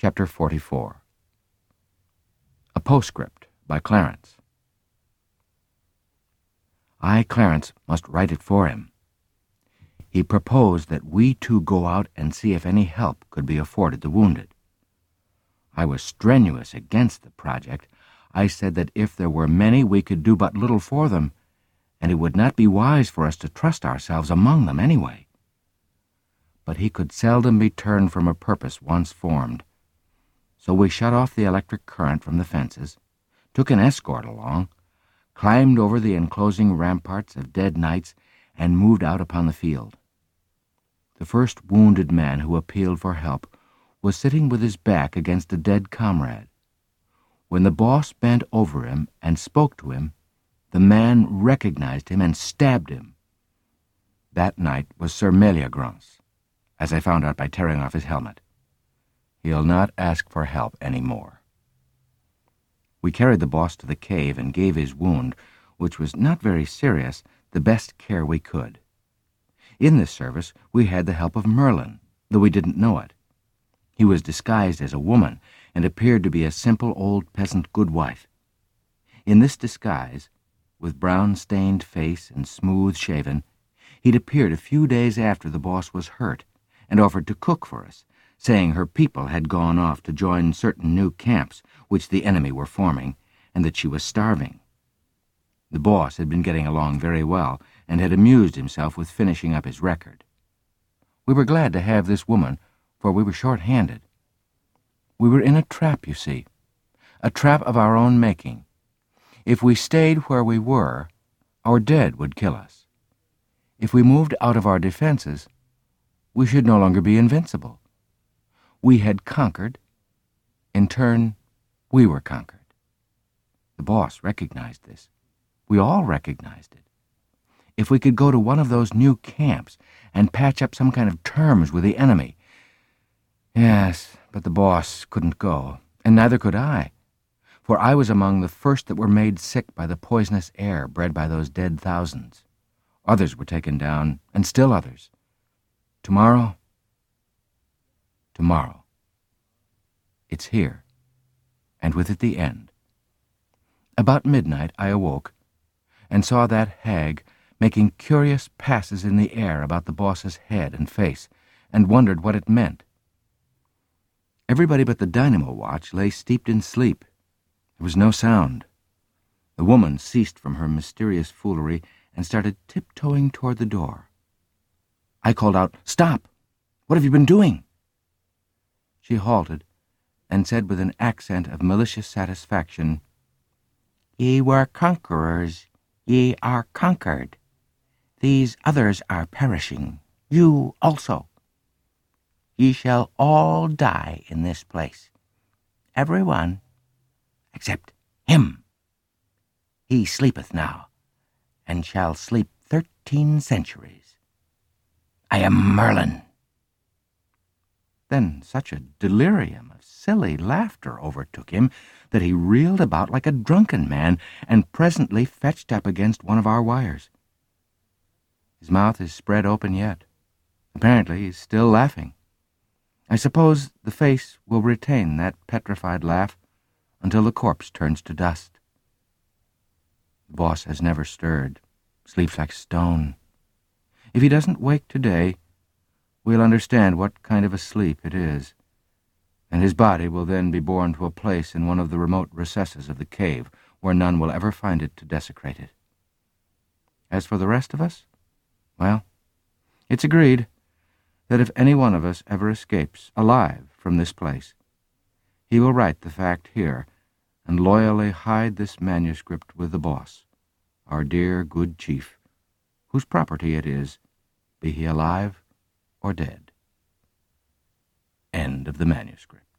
Chapter 44. A Postscript by Clarence. I, Clarence, must write it for him. He proposed that we two go out and see if any help could be afforded the wounded. I was strenuous against the project. I said that if there were many, we could do but little for them, and it would not be wise for us to trust ourselves among them anyway. But he could seldom be turned from a purpose once formed. So we shut off the electric current from the fences, took an escort along, climbed over the enclosing ramparts of dead knights, and moved out upon the field. The first wounded man who appealed for help was sitting with his back against a dead comrade. When the boss bent over him and spoke to him, the man recognized him and stabbed him. That knight was Sir Meliagrance, as I found out by tearing off his helmet. He'll not ask for help any more. We carried the boss to the cave and gave his wound, which was not very serious, the best care we could. In this service we had the help of Merlin, though we didn't know it. He was disguised as a woman and appeared to be a simple old peasant goodwife. In this disguise, with brown-stained face and smooth-shaven, he'd appeared a few days after the boss was hurt and offered to cook for us, saying her people had gone off to join certain new camps which the enemy were forming, and that she was starving. The boss had been getting along very well and had amused himself with finishing up his record. We were glad to have this woman, for we were short-handed. We were in a trap, you see, a trap of our own making. If we stayed where we were, our dead would kill us. If we moved out of our defenses, we should no longer be invincible. We had conquered. In turn, we were conquered. The boss recognized this. We all recognized it. If we could go to one of those new camps and patch up some kind of terms with the enemy. Yes, but the boss couldn't go, and neither could I, for I was among the first that were made sick by the poisonous air bred by those dead thousands. Others were taken down, and still others. Tomorrow, it's here, and with it the end. About midnight I awoke, and saw that hag making curious passes in the air about the boss's head and face, and wondered what it meant. Everybody but the dynamo watch lay steeped in sleep. There was no sound. The woman ceased from her mysterious foolery and started tiptoeing toward the door. I called out, "Stop! What have you been doing?" She halted and said with an accent of malicious satisfaction, "Ye were conquerors, ye are conquered. These others are perishing, you also. Ye shall all die in this place, every one, except him. He sleepeth now, and shall sleep 13 centuries. I am Merlin." Then such a delirium of silly laughter overtook him that he reeled about like a drunken man and presently fetched up against one of our wires. His mouth is spread open yet. Apparently he's still laughing. I suppose the face will retain that petrified laugh until the corpse turns to dust. The boss has never stirred, sleeps like stone. If he doesn't wake today, we'll understand what kind of a sleep it is, and his body will then be borne to a place in one of the remote recesses of the cave where none will ever find it to desecrate it. As for the rest of us, well, it's agreed that if any one of us ever escapes alive from this place, he will write the fact here and loyally hide this manuscript with the boss, our dear good chief, whose property it is, be he alive or dead. End of the manuscript.